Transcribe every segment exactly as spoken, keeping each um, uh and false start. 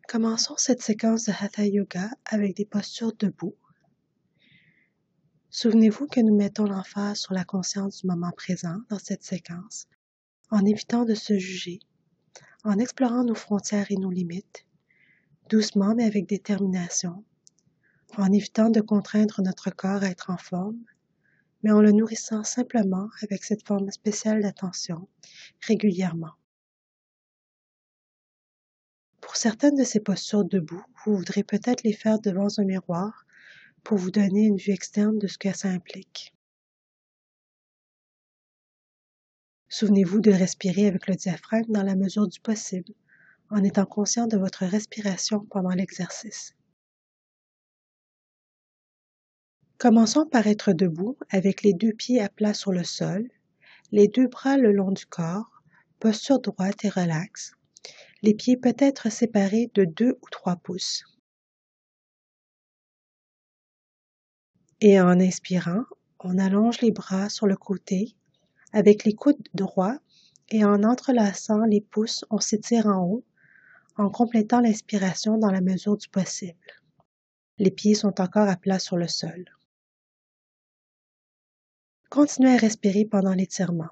Commençons cette séquence de Hatha Yoga avec des postures debout. Souvenez-vous que nous mettons l'emphase sur la conscience du moment présent dans cette séquence, en évitant de se juger, en explorant nos frontières et nos limites, doucement mais avec détermination, en évitant de contraindre notre corps à être en forme, mais en le nourrissant simplement avec cette forme spéciale d'attention, régulièrement. Pour certaines de ces postures debout, vous voudrez peut-être les faire devant un miroir pour vous donner une vue externe de ce que ça implique. Souvenez-vous de respirer avec le diaphragme dans la mesure du possible, en étant conscient de votre respiration pendant l'exercice. Commençons par être debout avec les deux pieds à plat sur le sol, les deux bras le long du corps, posture droite et relaxe, les pieds peut-être séparés de deux ou trois pouces. Et en inspirant, on allonge les bras sur le côté avec les coudes droits et en entrelaçant les pouces, on s'étire en haut en complétant l'inspiration dans la mesure du possible. Les pieds sont encore à plat sur le sol. Continuez à respirer pendant l'étirement.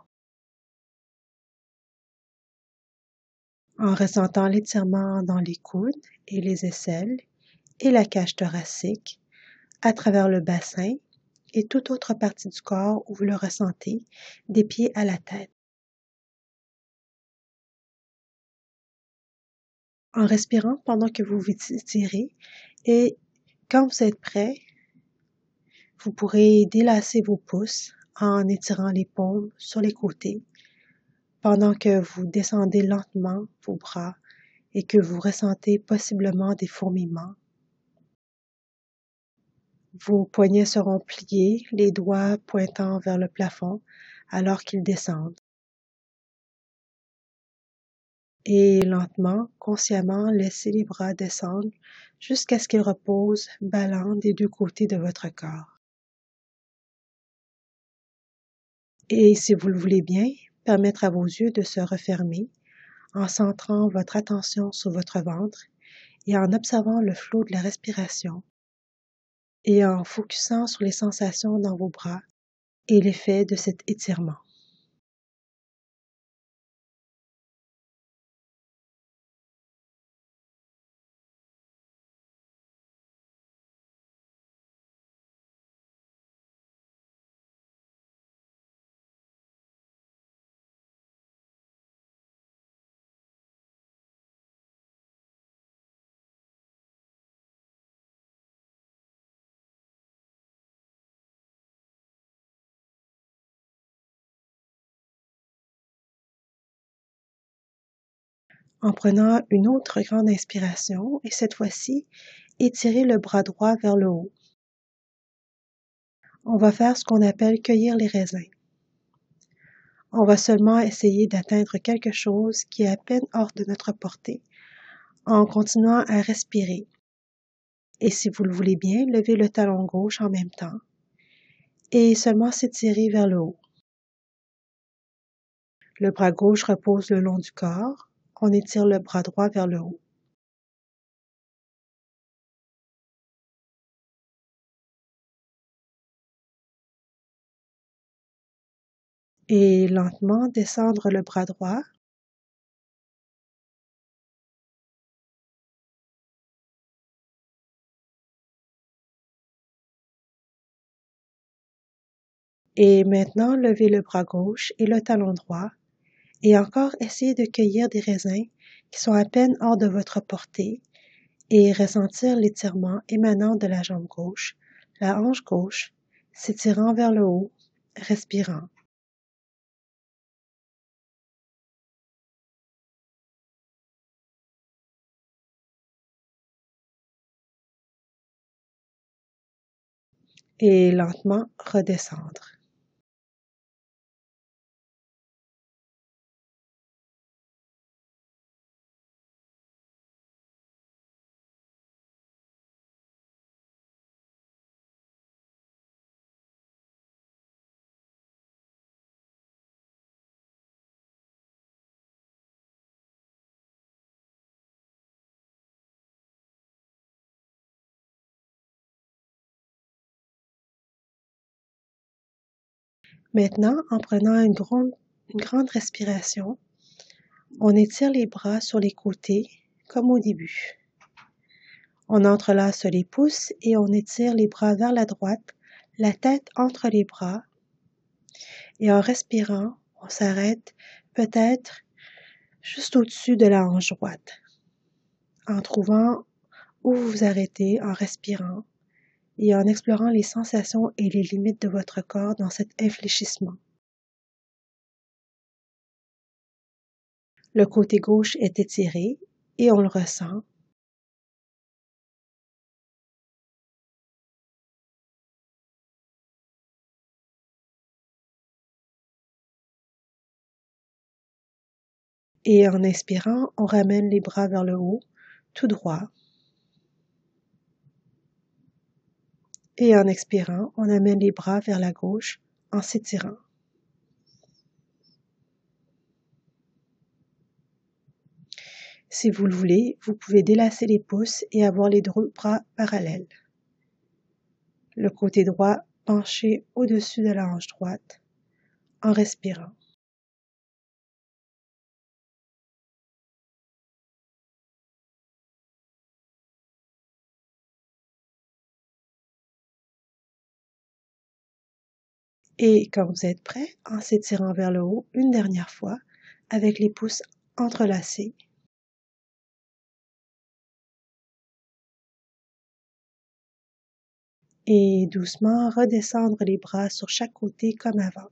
En ressentant l'étirement dans les coudes et les aisselles et la cage thoracique, à travers le bassin et toute autre partie du corps où vous le ressentez, des pieds à la tête. En respirant pendant que vous vous étirez et quand vous êtes prêt, vous pourrez délasser vos pouces en étirant les paumes sur les côtés pendant que vous descendez lentement vos bras et que vous ressentez possiblement des fourmillements. Vos poignets seront pliés, les doigts pointant vers le plafond alors qu'ils descendent. Et lentement, consciemment, laissez les bras descendre jusqu'à ce qu'ils reposent ballant des deux côtés de votre corps. Et si vous le voulez bien, permettre à vos yeux de se refermer en centrant votre attention sur votre ventre et en observant le flot de la respiration et en focusant sur les sensations dans vos bras et l'effet de cet étirement. En prenant une autre grande inspiration et cette fois-ci, étirez le bras droit vers le haut. On va faire ce qu'on appelle cueillir les raisins. On va seulement essayer d'atteindre quelque chose qui est à peine hors de notre portée en continuant à respirer. Et si vous le voulez bien, levez le talon gauche en même temps et seulement s'étirer vers le haut. Le bras gauche repose le long du corps. On étire le bras droit vers le haut. Et lentement descendre le bras droit. Et maintenant, levez le bras gauche et le talon droit et encore essayez de cueillir des raisins qui sont à peine hors de votre portée et ressentir l'étirement émanant de la jambe gauche, la hanche gauche, s'étirant vers le haut, respirant. Et lentement redescendre. Maintenant, en prenant une grande, une grande respiration, on étire les bras sur les côtés, comme au début. On entrelace les pouces et on étire les bras vers la droite, la tête entre les bras. Et en respirant, on s'arrête peut-être juste au-dessus de la hanche droite, en trouvant où vous vous arrêtez en respirant et en explorant les sensations et les limites de votre corps dans cet infléchissement. Le côté gauche est étiré et on le ressent. Et en inspirant, on ramène les bras vers le haut, tout droit. Et en expirant, on amène les bras vers la gauche en s'étirant. Si vous le voulez, vous pouvez délacer les pouces et avoir les deux bras parallèles. Le côté droit penché au-dessus de la hanche droite en respirant. Et quand vous êtes prêt, en s'étirant vers le haut une dernière fois avec les pouces entrelacés. Et doucement redescendre les bras sur chaque côté comme avant.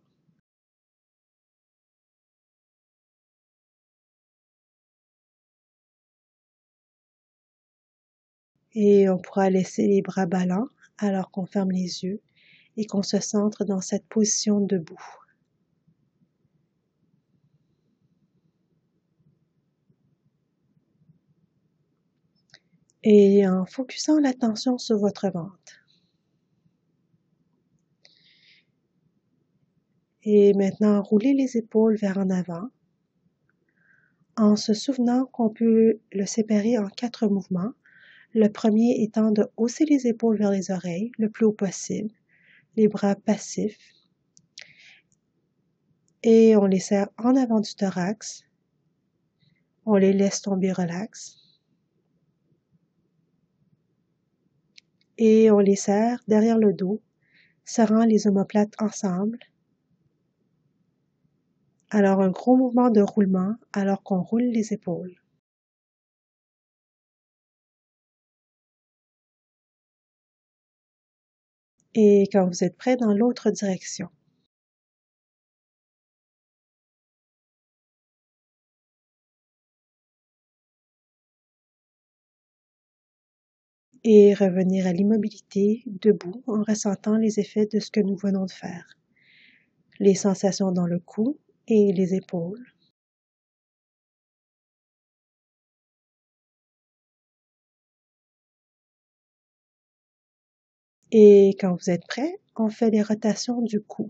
Et on pourra laisser les bras ballants alors qu'on ferme les yeux et qu'on se centre dans cette position debout. Et en focusant l'attention sur votre ventre. Et maintenant, roulez les épaules vers en avant en se souvenant qu'on peut le séparer en quatre mouvements. Le premier étant de hausser les épaules vers les oreilles le plus haut possible, les bras passifs. Et on les serre en avant du thorax. On les laisse tomber relax. Et on les serre derrière le dos, serrant les omoplates ensemble. Alors un gros mouvement de roulement alors qu'on roule les épaules. Et quand vous êtes prêt, dans l'autre direction. Et revenir à l'immobilité, debout, en ressentant les effets de ce que nous venons de faire. Les sensations dans le cou et les épaules. Et quand vous êtes prêt, on fait les rotations du cou.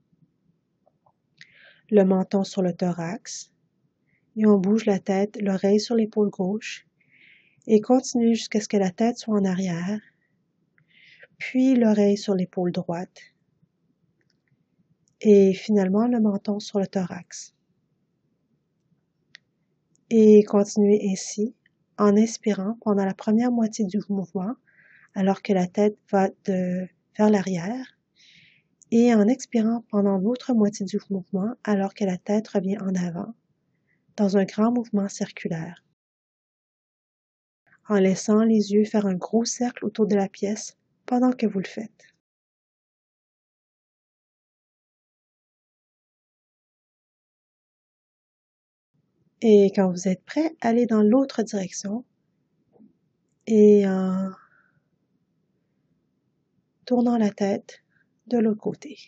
Le menton sur le thorax, et on bouge la tête, l'oreille sur l'épaule gauche, et continue jusqu'à ce que la tête soit en arrière, puis l'oreille sur l'épaule droite, et finalement le menton sur le thorax. Et continuez ainsi, en inspirant pendant la première moitié du mouvement, alors que la tête va de, vers l'arrière, et en expirant pendant l'autre moitié du mouvement, alors que la tête revient en avant, dans un grand mouvement circulaire. En laissant les yeux faire un gros cercle autour de la pièce pendant que vous le faites. Et quand vous êtes prêt, allez dans l'autre direction et en tournant la tête de l'autre côté.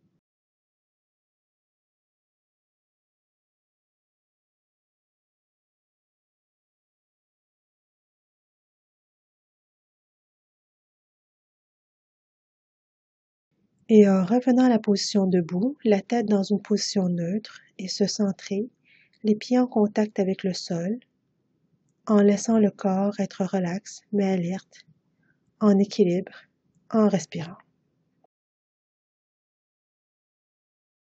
Et en revenant à la position debout, la tête dans une position neutre et se centrer, les pieds en contact avec le sol, en laissant le corps être relax mais alerte, en équilibre, en respirant.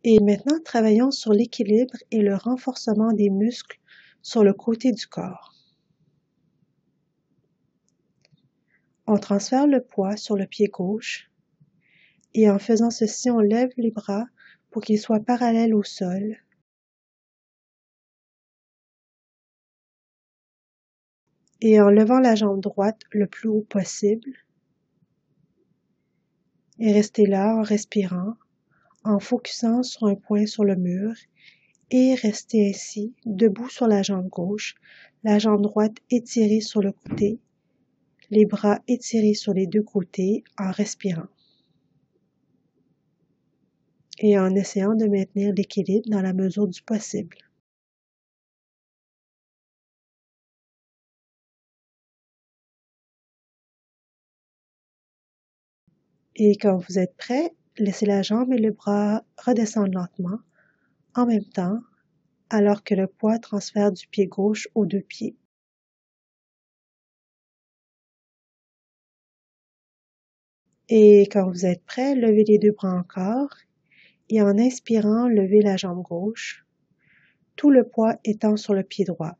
Et maintenant, travaillons sur l'équilibre et le renforcement des muscles sur le côté du corps. On transfère le poids sur le pied gauche et en faisant ceci, on lève les bras pour qu'ils soient parallèles au sol. Et en levant la jambe droite le plus haut possible. Et restez là en respirant, en focusant sur un point sur le mur et restez ainsi, debout sur la jambe gauche, la jambe droite étirée sur le côté, les bras étirés sur les deux côtés en respirant et en essayant de maintenir l'équilibre dans la mesure du possible. Et quand vous êtes prêt, laissez la jambe et le bras redescendre lentement, en même temps, alors que le poids transfère du pied gauche aux deux pieds. Et quand vous êtes prêt, levez les deux bras encore et en inspirant, levez la jambe gauche, tout le poids étant sur le pied droit.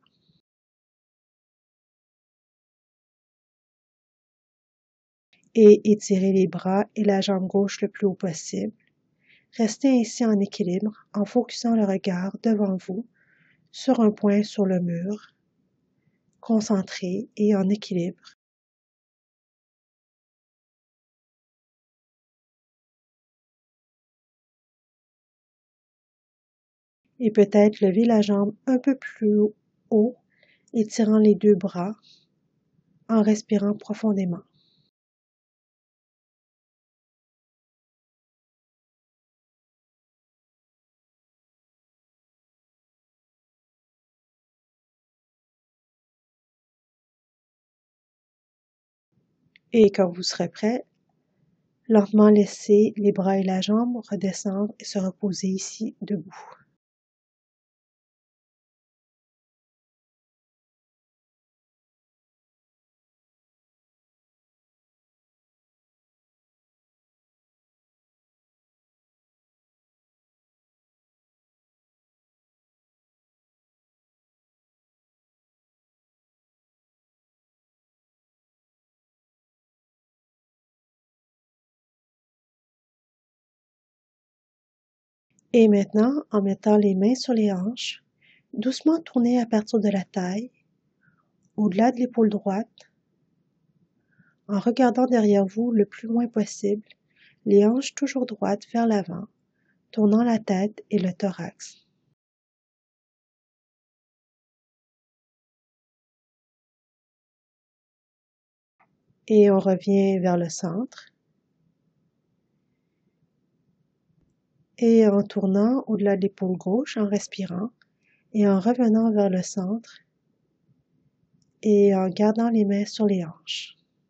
Et étirez les bras et la jambe gauche le plus haut possible. Restez ainsi en équilibre en focusant le regard devant vous sur un point sur le mur, concentré et en équilibre. Et peut-être lever la jambe un peu plus haut, étirant les deux bras, en respirant profondément. Et quand vous serez prêt, lentement laissez les bras et la jambe redescendre et se reposer ici debout. Et maintenant, en mettant les mains sur les hanches, doucement tournez à partir de la taille, au-delà de l'épaule droite, en regardant derrière vous le plus loin possible, les hanches toujours droites vers l'avant, tournant la tête et le thorax. Et on revient vers le centre. Et en tournant au-delà de l'épaule gauche, en respirant, et en revenant vers le centre, et en gardant les mains sur les hanches.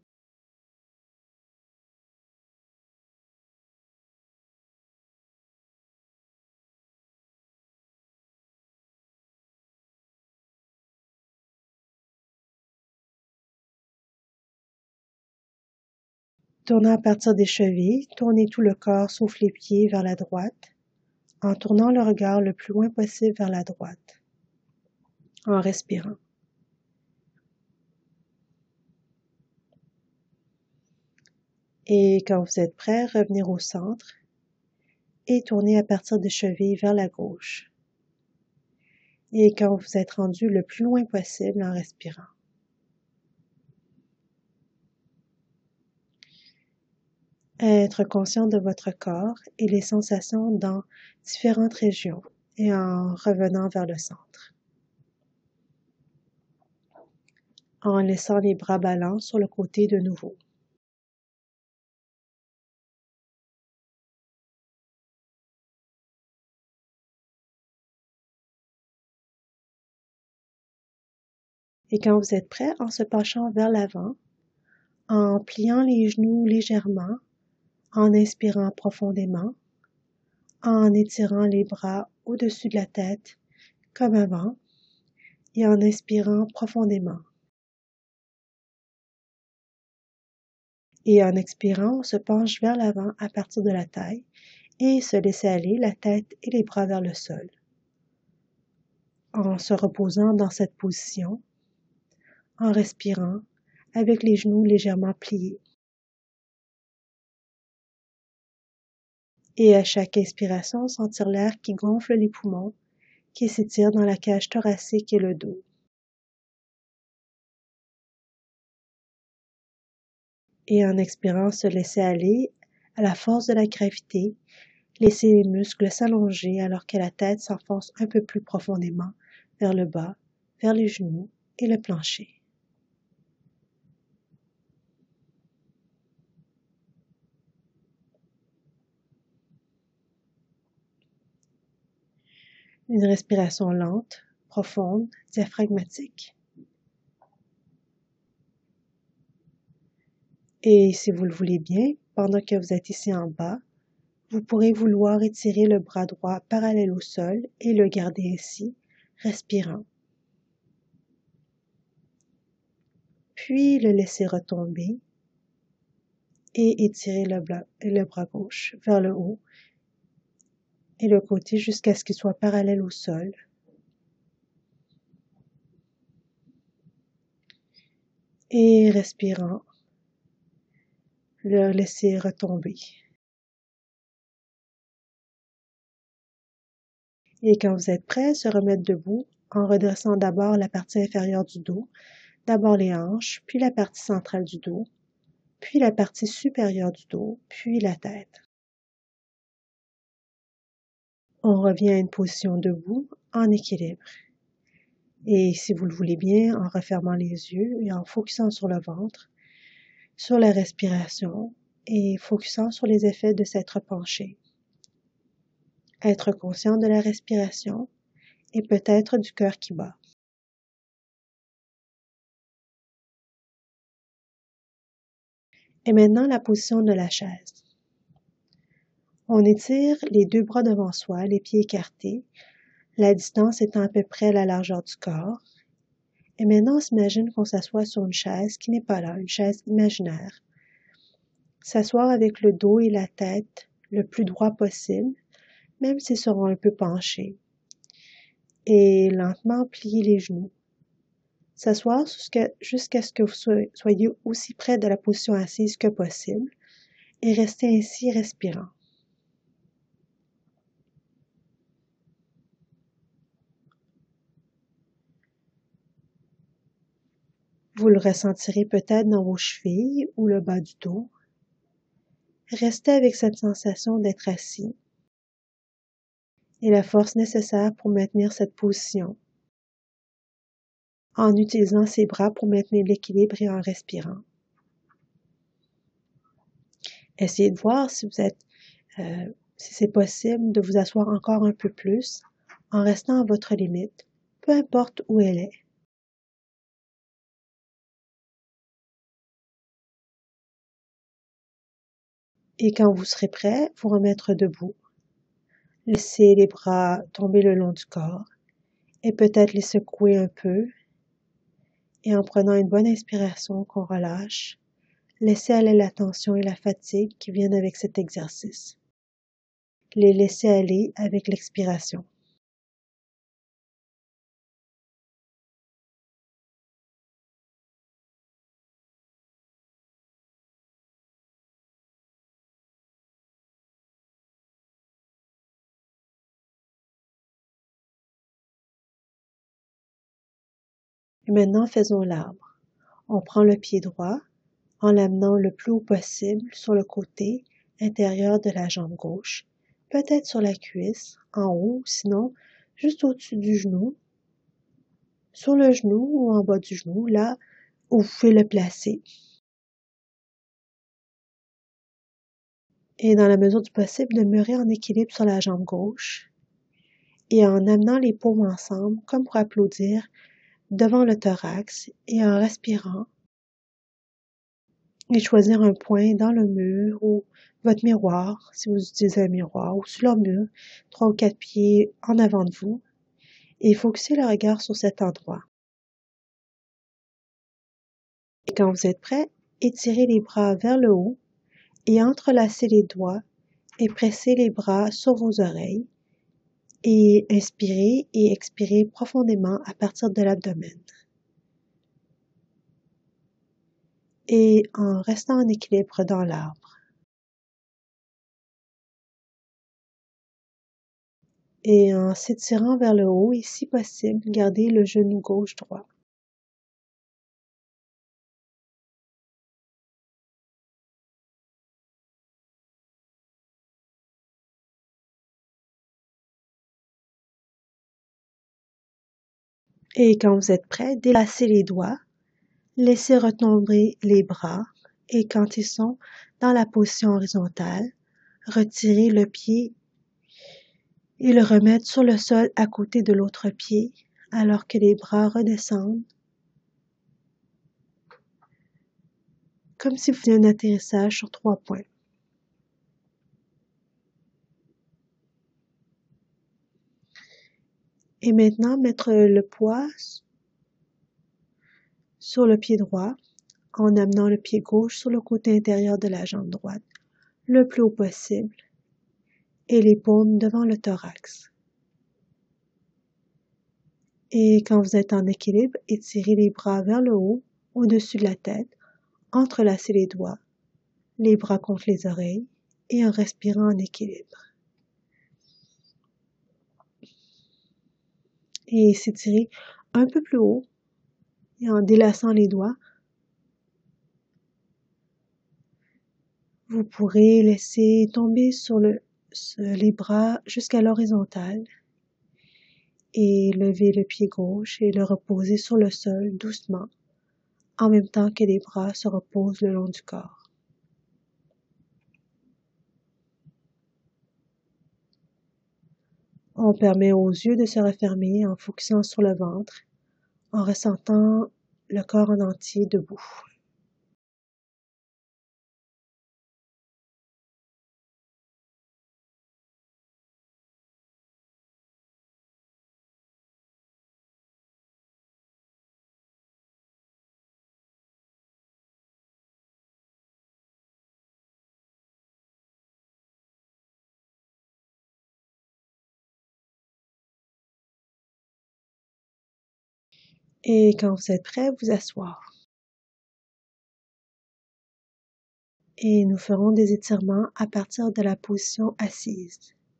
Tournant à partir des chevilles, tournez tout le corps sauf les pieds vers la droite, en tournant le regard le plus loin possible vers la droite, en respirant. Et quand vous êtes prêt, revenir au centre et tournez à partir des chevilles vers la gauche. Et quand vous êtes rendu le plus loin possible en respirant. Être conscient de votre corps et les sensations dans différentes régions et en revenant vers le centre. En laissant les bras ballants sur le côté de nouveau. Et quand vous êtes prêt, en se penchant vers l'avant, en pliant les genoux légèrement, en inspirant profondément, en étirant les bras au-dessus de la tête comme avant et en inspirant profondément. Et en expirant, on se penche vers l'avant à partir de la taille et se laisser aller la tête et les bras vers le sol. En se reposant dans cette position, en respirant avec les genoux légèrement pliés. Et à chaque inspiration, sentir l'air qui gonfle les poumons, qui s'étire dans la cage thoracique et le dos. Et en expirant, se laisser aller à la force de la gravité, laisser les muscles s'allonger alors que la tête s'enfonce un peu plus profondément vers le bas, vers les genoux et le plancher. Une respiration lente, profonde, diaphragmatique. Et si vous le voulez bien, pendant que vous êtes ici en bas, vous pourrez vouloir étirer le bras droit parallèle au sol et le garder ainsi, respirant. Puis le laisser retomber et étirer le bras, le bras gauche vers le haut et le côté jusqu'à ce qu'il soit parallèle au sol. Et respirant, le laisser retomber. Et quand vous êtes prêt, se remettre debout en redressant d'abord la partie inférieure du dos, d'abord les hanches, puis la partie centrale du dos, puis la partie supérieure du dos, puis la tête. On revient à une position debout en équilibre. Et si vous le voulez bien, en refermant les yeux et en focusant sur le ventre, sur la respiration et focusant sur les effets de s'être penché. Être conscient de la respiration et peut-être du cœur qui bat. Et maintenant la position de la chaise. On étire les deux bras devant soi, les pieds écartés, la distance étant à peu près la largeur du corps. Et maintenant on s'imagine qu'on s'assoit sur une chaise qui n'est pas là, une chaise imaginaire. S'asseoir avec le dos et la tête le plus droit possible, même s'ils seront un peu penchés. Et lentement plier les genoux. S'asseoir jusqu'à, jusqu'à ce que vous soyez aussi près de la position assise que possible et rester ainsi respirant. Vous le ressentirez peut-être dans vos chevilles ou le bas du dos. Restez avec cette sensation d'être assis et la force nécessaire pour maintenir cette position en utilisant ses bras pour maintenir l'équilibre et en respirant. Essayez de voir si vous êtes, euh, si c'est possible de vous asseoir encore un peu plus en restant à votre limite, peu importe où elle est. Et quand vous serez prêt, vous remettre debout. Laissez les bras tomber le long du corps et peut-être les secouer un peu. Et en prenant une bonne inspiration qu'on relâche, laissez aller la tension et la fatigue qui viennent avec cet exercice. Les laisser aller avec l'expiration. Et maintenant, faisons l'arbre. On prend le pied droit en l'amenant le plus haut possible sur le côté intérieur de la jambe gauche, peut-être sur la cuisse, en haut, sinon juste au-dessus du genou, sur le genou ou en bas du genou, là où vous pouvez le placer. Et dans la mesure du possible, demeurer en équilibre sur la jambe gauche et en amenant les paumes ensemble, comme pour applaudir, devant le thorax et en respirant et choisir un point dans le mur ou votre miroir, si vous utilisez un miroir, ou sur le mur, trois ou quatre pieds en avant de vous, et focuser le regard sur cet endroit. Et quand vous êtes prêt, étirez les bras vers le haut et entrelacez les doigts et pressez les bras sur vos oreilles et inspirez et expirez profondément à partir de l'abdomen. Et en restant en équilibre dans l'arbre. Et en s'étirant vers le haut et si possible, gardez le genou gauche droit. Et quand vous êtes prêt, délassez les doigts, laissez retomber les bras et quand ils sont dans la position horizontale, retirez le pied et le remettre sur le sol à côté de l'autre pied alors que les bras redescendent comme si vous faisiez un atterrissage sur trois points. Et maintenant, mettre le poids sur le pied droit en amenant le pied gauche sur le côté intérieur de la jambe droite, le plus haut possible, et les paumes devant le thorax. Et quand vous êtes en équilibre, étirez les bras vers le haut, au-dessus de la tête, entrelacez les doigts, les bras contre les oreilles, et en respirant en équilibre. Et s'étirer un peu plus haut, et en délaçant les doigts, vous pourrez laisser tomber sur, le, sur les bras jusqu'à l'horizontale et lever le pied gauche et le reposer sur le sol doucement, en même temps que les bras se reposent le long du corps. On permet aux yeux de se refermer en focusant sur le ventre, en ressentant le corps en entier debout. Et quand vous êtes prêt, vous asseoir. Et nous ferons des étirements à partir de la position assise.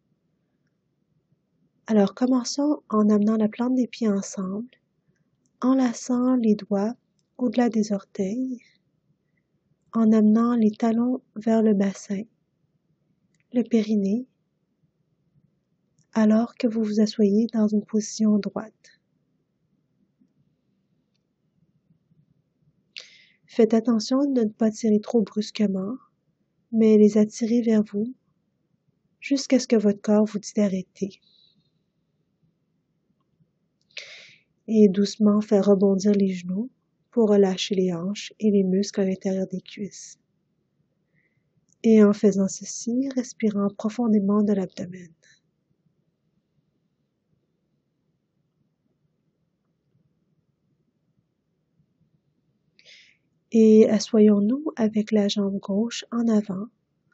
Alors commençons en amenant la plante des pieds ensemble, enlaçant les doigts au-delà des orteils, en amenant les talons vers le bassin, le périnée, alors que vous vous asseyez dans une position droite. Faites attention de ne pas tirer trop brusquement, mais les attirer vers vous jusqu'à ce que votre corps vous dise d'arrêter. Et doucement faire rebondir les genoux pour relâcher les hanches et les muscles à l'intérieur des cuisses. Et en faisant ceci, respirant profondément de l'abdomen. Et assoyons-nous avec la jambe gauche en avant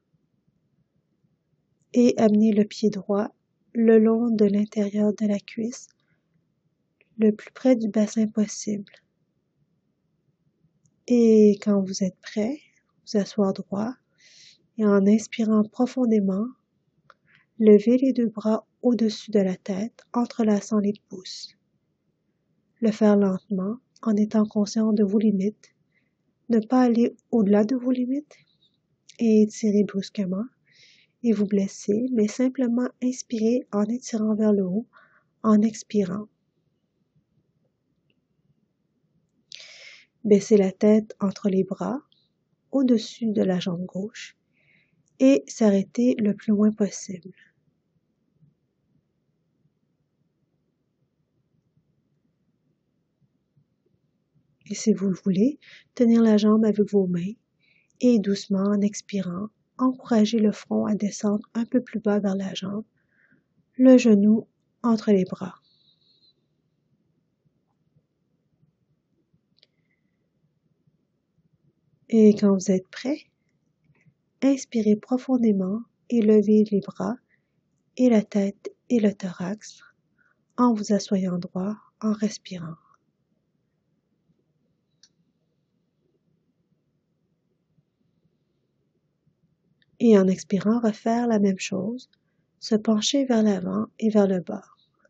et amenez le pied droit le long de l'intérieur de la cuisse, le plus près du bassin possible. Et quand vous êtes prêt, vous asseoir droit et en inspirant profondément, levez les deux bras au-dessus de la tête, entrelaçant les pouces. Le faire lentement en étant conscient de vos limites, ne pas aller au-delà de vos limites et étirer brusquement et vous blesser, mais simplement inspirer en étirant vers le haut, en expirant. Baissez la tête entre les bras, au-dessus de la jambe gauche, et s'arrêter le plus loin possible. Et si vous le voulez, tenir la jambe avec vos mains et doucement en expirant, encouragez le front à descendre un peu plus bas vers la jambe, le genou entre les bras. Et quand vous êtes prêt, inspirez profondément et levez les bras et la tête et le thorax en vous assoyant droit, en respirant. Et en expirant, refaire la même chose, se pencher vers l'avant et vers le bas.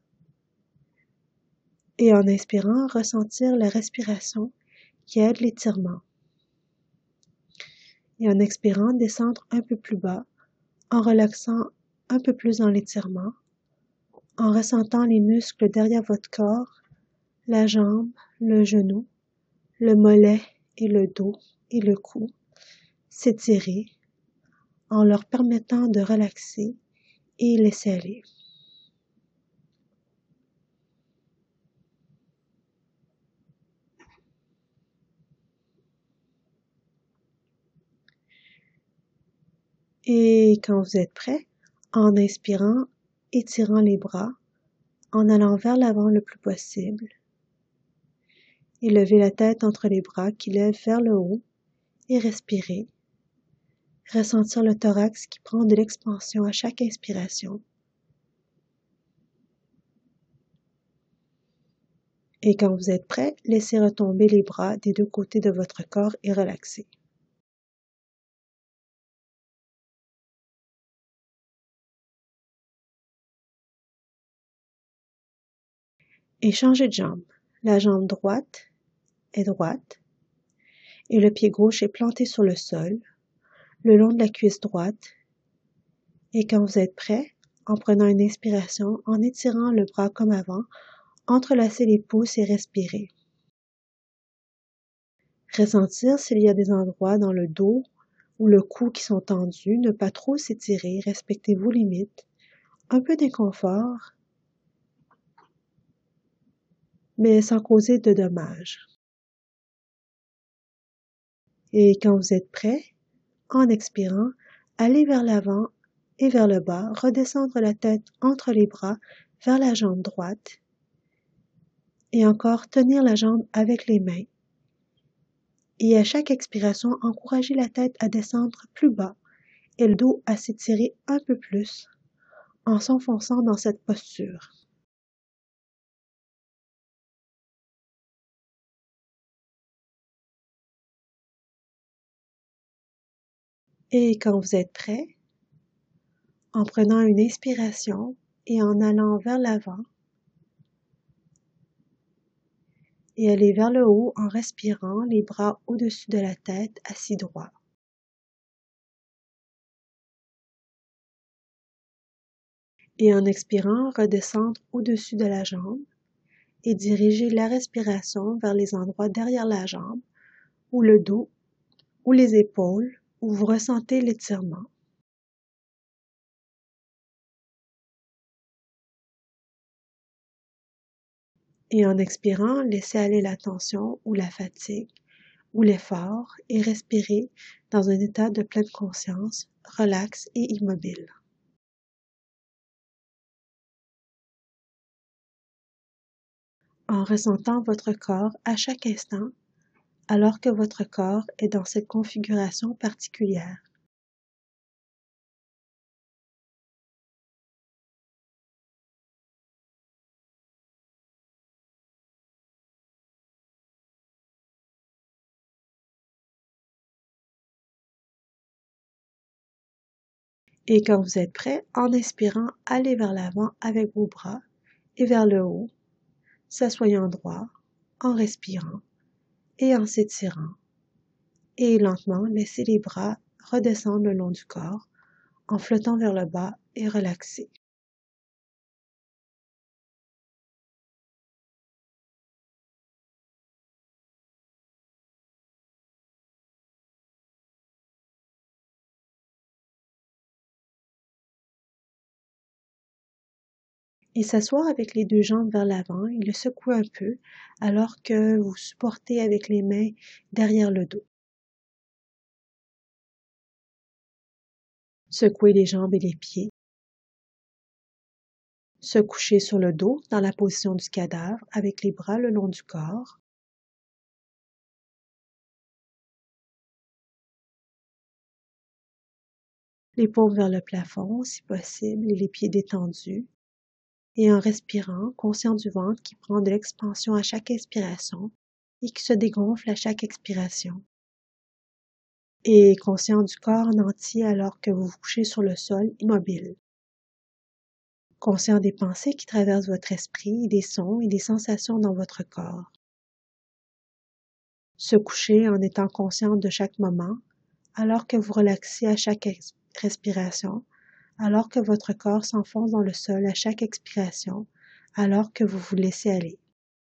Et en inspirant, ressentir la respiration qui aide l'étirement. Et en expirant, descendre un peu plus bas, en relaxant un peu plus dans l'étirement, en ressentant les muscles derrière votre corps, la jambe, le genou, le mollet et le dos et le cou s'étirer, en leur permettant de relaxer et laisser aller. Et quand vous êtes prêt, en inspirant, étirant les bras, en allant vers l'avant le plus possible, et levez la tête entre les bras qui lèvent vers le haut, et respirez. Ressentir le thorax qui prend de l'expansion à chaque inspiration. Et quand vous êtes prêt, laissez retomber les bras des deux côtés de votre corps et relaxez. Et changez de jambe. La jambe droite est droite et le pied gauche est planté sur le sol, le long de la cuisse droite. Et quand vous êtes prêt, en prenant une inspiration, en étirant le bras comme avant, entrelacez les pouces et respirez. Ressentir s'il y a des endroits dans le dos ou le cou qui sont tendus, ne pas trop s'étirer, respectez vos limites. Un peu d'inconfort, mais sans causer de dommages. Et quand vous êtes prêt, en expirant, allez vers l'avant et vers le bas, redescendre la tête entre les bras vers la jambe droite et encore tenir la jambe avec les mains. Et à chaque expiration, encouragez la tête à descendre plus bas et le dos à s'étirer un peu plus en s'enfonçant dans cette posture. Et quand vous êtes prêt, en prenant une inspiration et en allant vers l'avant, et allez vers le haut en respirant, les bras au-dessus de la tête, assis droit. Et en expirant, redescendre au-dessus de la jambe et diriger la respiration vers les endroits derrière la jambe, ou le dos, ou les épaules, où vous ressentez l'étirement. Et en expirant, laissez aller la tension ou la fatigue ou l'effort et respirez dans un état de pleine conscience, relax et immobile. En ressentant votre corps à chaque instant, alors que votre corps est dans cette configuration particulière. Et quand vous êtes prêt, en inspirant, allez vers l'avant avec vos bras et vers le haut, s'assoyant droit, en respirant et en s'étirant. Et lentement, laissez les bras redescendre le long du corps, en flottant vers le bas et relaxer. Et s'asseoir avec les deux jambes vers l'avant et le secouer un peu alors que vous supportez avec les mains derrière le dos. Secouer les jambes et les pieds. Se coucher sur le dos dans la position du cadavre avec les bras le long du corps. les paumes vers le plafond si possible et les pieds détendus. Et en respirant, conscient du ventre qui prend de l'expansion à chaque inspiration et qui se dégonfle à chaque expiration. Et conscient du corps en entier alors que vous vous couchez sur le sol immobile. Conscient des pensées qui traversent votre esprit, des sons et des sensations dans votre corps. Se coucher en étant conscient de chaque moment, alors que vous relaxez à chaque respiration, alors que votre corps s'enfonce dans le sol à chaque expiration, alors que vous vous laissez aller.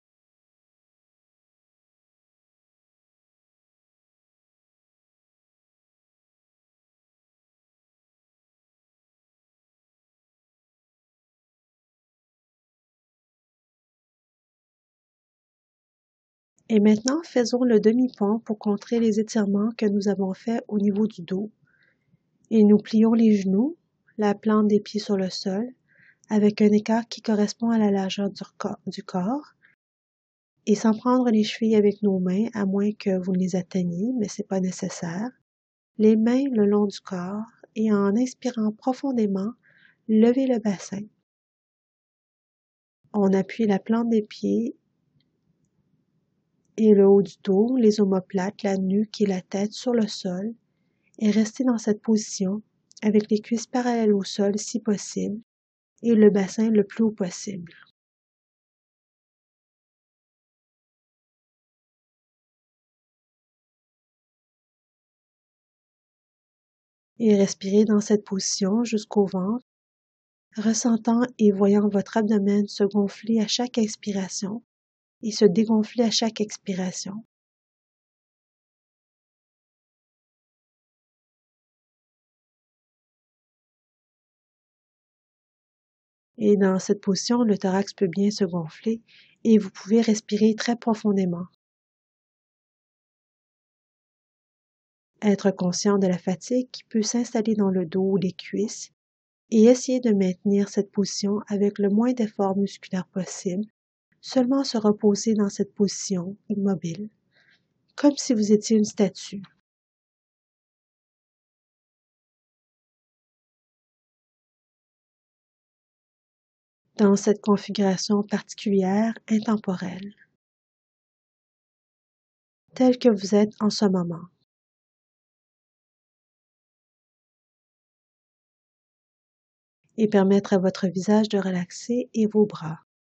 Et maintenant, faisons le demi-pont pour contrer les étirements que nous avons faits au niveau du dos. Et nous plions les genoux, la plante des pieds sur le sol, avec un écart qui correspond à la largeur du corps, du corps. Et sans prendre les chevilles avec nos mains, à moins que vous les atteigniez, mais c'est pas nécessaire. Les mains le long du corps et en inspirant profondément, levez le bassin. On appuie la plante des pieds et le haut du dos, les omoplates, la nuque et la tête sur le sol et restez dans cette position avec les cuisses parallèles au sol si possible et le bassin le plus haut possible. Et respirez dans cette position jusqu'au ventre, ressentant et voyant votre abdomen se gonfler à chaque inspiration et se dégonfler à chaque expiration. Et dans cette position, le thorax peut bien se gonfler et vous pouvez respirer très profondément. Être conscient de la fatigue qui peut s'installer dans le dos ou les cuisses et essayer de maintenir cette position avec le moins d'efforts musculaires possible, seulement se reposer dans cette position immobile, comme si vous étiez une statue. Dans cette configuration particulière, intemporelle, telle que vous êtes en ce moment. Et permettre à votre visage de relaxer et vos bras.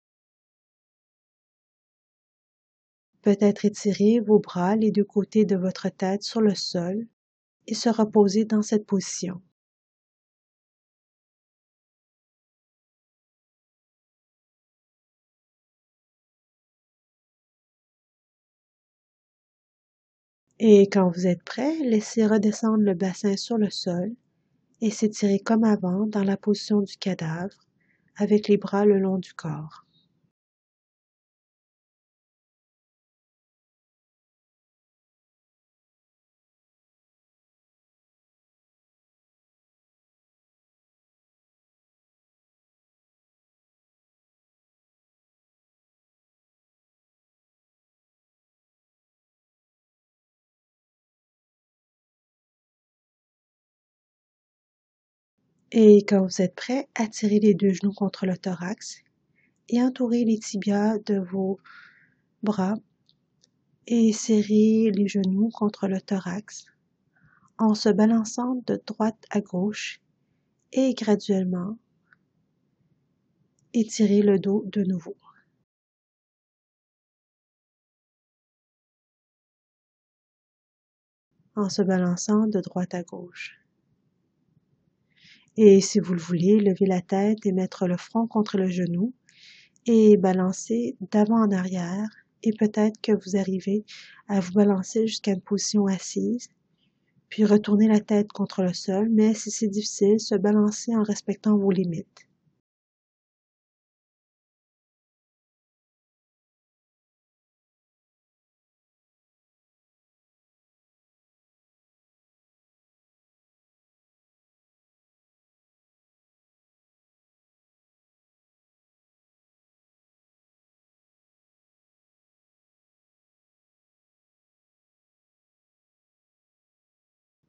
Peut-être étirer vos bras les deux côtés de votre tête sur le sol et se reposer dans cette position. Et quand vous êtes prêt, laissez redescendre le bassin sur le sol et s'étirer comme avant dans la position du cadavre, avec les bras le long du corps. Et quand vous êtes prêt, attirez les deux genoux contre le thorax et entourez les tibias de vos bras et serrez les genoux contre le thorax en se balançant de droite à gauche et graduellement étirez le dos de nouveau. En se balançant de droite à gauche. Et si vous le voulez, levez la tête et mettre le front contre le genou et balancer d'avant en arrière et peut-être que vous arrivez à vous balancer jusqu'à une position assise, puis retourner la tête contre le sol, mais si c'est difficile, se balancer en respectant vos limites.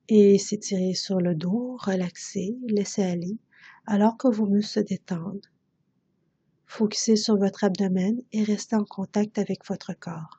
Et s'étirer sur le dos, relaxer, laisser aller, alors que vos muscles se détendent. Focussez sur votre abdomen et restez en contact avec votre corps.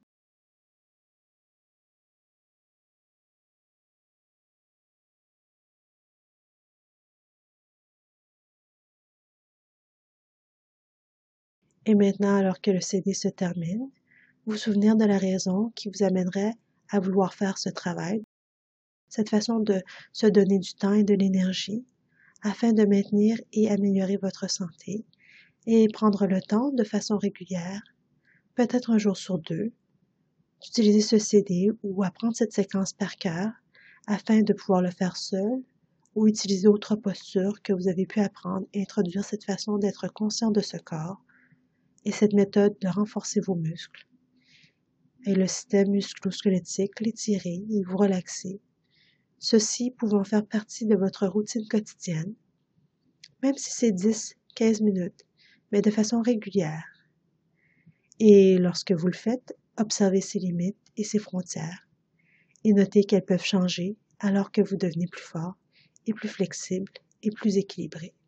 Et maintenant, alors que le C D se termine, vous souvenir de la raison qui vous amènerait à vouloir faire ce travail, cette façon de se donner du temps et de l'énergie afin de maintenir et améliorer votre santé et prendre le temps de façon régulière, peut-être un jour sur deux, d'utiliser ce C D ou apprendre cette séquence par cœur afin de pouvoir le faire seul ou utiliser d'autres postures que vous avez pu apprendre et introduire cette façon d'être conscient de ce corps et cette méthode de renforcer vos muscles et le système musculo-squelettique, l'étirer et vous relaxer. Ceci pouvant faire partie de votre routine quotidienne, même si c'est dix à quinze minutes, mais de façon régulière. Et lorsque vous le faites, observez ses limites et ses frontières et notez qu'elles peuvent changer alors que vous devenez plus fort et plus flexible et plus équilibré.